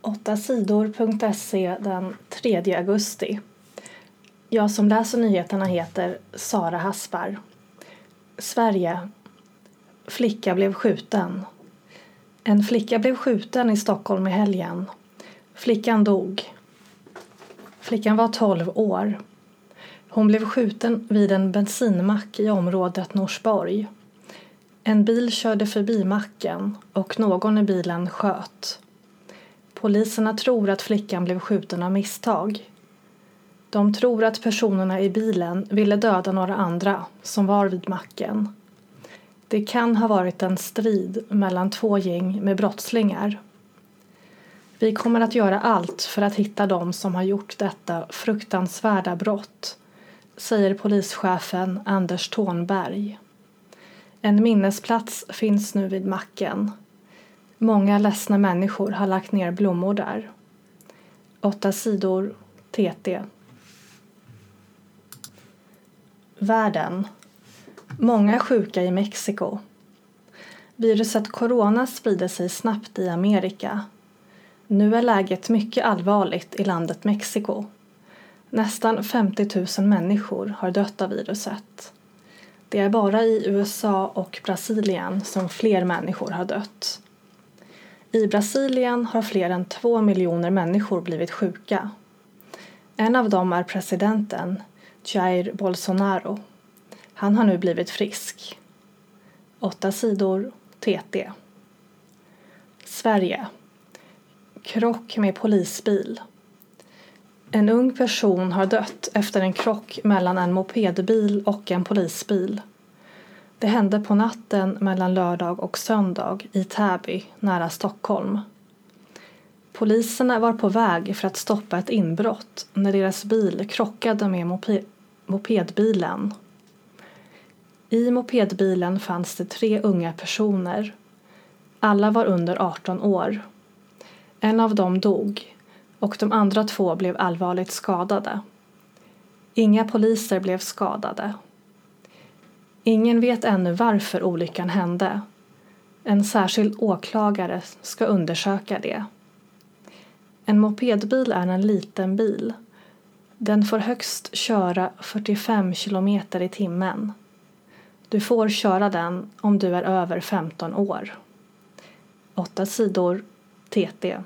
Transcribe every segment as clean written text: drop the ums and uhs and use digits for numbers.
8sidor.se den 3 augusti. Jag som läser nyheterna heter Sara Haspar. Sverige. Flicka blev skjuten. En flicka blev skjuten i Stockholm i helgen. Flickan dog. Flickan var 12 år. Hon blev skjuten vid en bensinmack i området Norsborg. En bil körde förbi macken och någon i bilen sköt. Poliserna tror att flickan blev skjuten av misstag. De tror att personerna i bilen ville döda några andra som var vid macken. Det kan ha varit en strid mellan 2 gäng med brottslingar. Vi kommer att göra allt för att hitta dem som har gjort detta fruktansvärda brott, säger polischefen Anders Thornberg. En minnesplats finns nu vid macken. Många ledsna människor har lagt ner blommor där. 8 sidor TT. Världen. Många sjuka i Mexiko. Viruset corona sprider sig snabbt i Amerika. Nu är läget mycket allvarligt i landet Mexiko. Nästan 50 000 människor har dött av viruset. Det är bara i USA och Brasilien som fler människor har dött. I Brasilien har fler än 2 miljoner människor blivit sjuka. En av dem är presidenten Jair Bolsonaro. Han har nu blivit frisk. 8 sidor TT. Sverige. Krock med polisbil. En ung person har dött efter en krock mellan en mopedbil och en polisbil. Det hände på natten mellan lördag och söndag i Täby, nära Stockholm. Poliserna var på väg för att stoppa ett inbrott när deras bil krockade med mopedbilen. I mopedbilen fanns det 3 unga personer. Alla var under 18 år. En av dem dog och de andra 2 blev allvarligt skadade. Inga poliser blev skadade. Ingen vet ännu varför olyckan hände. En särskild åklagare ska undersöka det. En mopedbil är en liten bil. Den får högst köra 45 kilometer i timmen. Du får köra den om du är över 15 år. 8 sidor TT.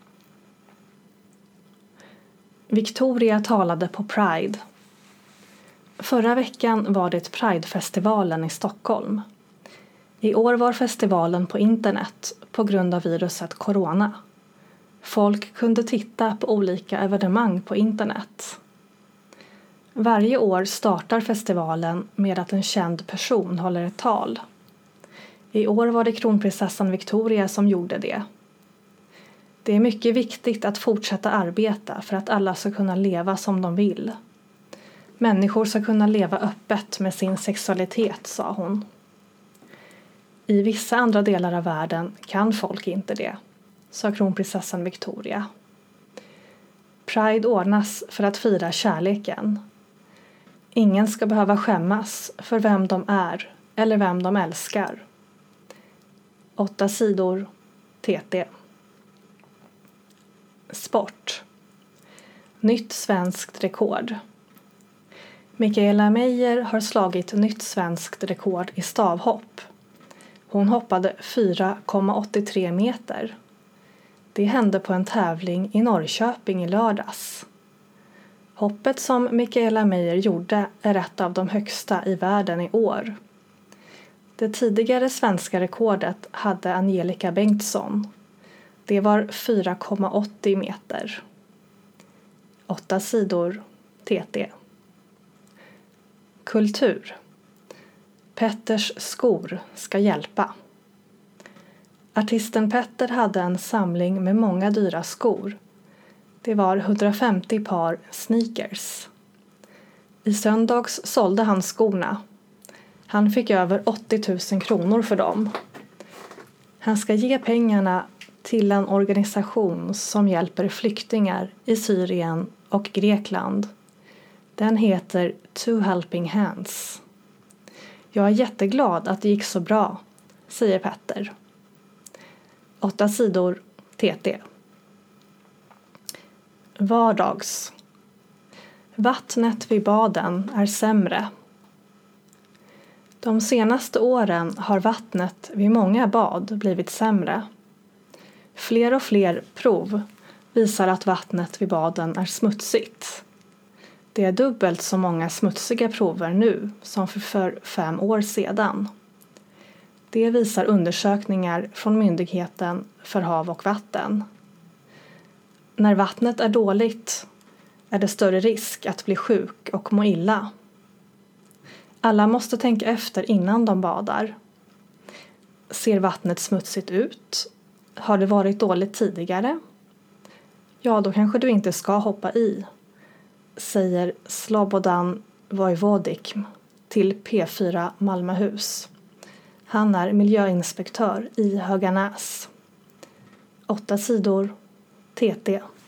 Victoria talade på Pride. Förra veckan var det Pride-festivalen i Stockholm. I år var festivalen på internet på grund av viruset corona. Folk kunde titta på olika evenemang på internet. Varje år startar festivalen med att en känd person håller ett tal. I år var det kronprinsessan Victoria som gjorde det. Det är mycket viktigt att fortsätta arbeta för att alla ska kunna leva som de vill. Människor ska kunna leva öppet med sin sexualitet, sa hon. I vissa andra delar av världen kan folk inte det, sa kronprinsessan Victoria. Pride ordnas för att fira kärleken. Ingen ska behöva skämmas för vem de är eller vem de älskar. 8 sidor TT. Sport. Nytt svenskt rekord. Mikaela Meijer har slagit nytt svenskt rekord i stavhopp. Hon hoppade 4,83 meter. Det hände på en tävling i Norrköping i lördags. Hoppet som Mikaela Meijer gjorde är ett av de högsta i världen i år. Det tidigare svenska rekordet hade Angelica Bengtsson. Det var 4,80 meter. 8 sidor TT. Kultur. Petters skor ska hjälpa. Artisten Petter hade en samling med många dyra skor. Det var 150 par sneakers. I söndags sålde han skorna. Han fick över 80 000 kronor för dem. Han ska ge pengarna till en organisation som hjälper flyktingar i Syrien och Grekland. Den heter Two Helping Hands. Jag är jätteglad att det gick så bra, säger Petter. 8 sidor TT. Vardags. Vattnet vid baden är sämre. De senaste åren har vattnet vid många bad blivit sämre. Fler och fler prov visar att vattnet vid baden är smutsigt. Det är dubbelt så många smutsiga prover nu som för 5 år sedan. Det visar undersökningar från Myndigheten för hav och vatten. När vattnet är dåligt är det större risk att bli sjuk och må illa. Alla måste tänka efter innan de badar. Ser vattnet smutsigt ut? Har det varit dåligt tidigare? Ja, då kanske du inte ska hoppa i, säger Slobodan Vojvodik till P4 Malmöhus. Han är miljöinspektör i Höganäs. 8 sidor TT.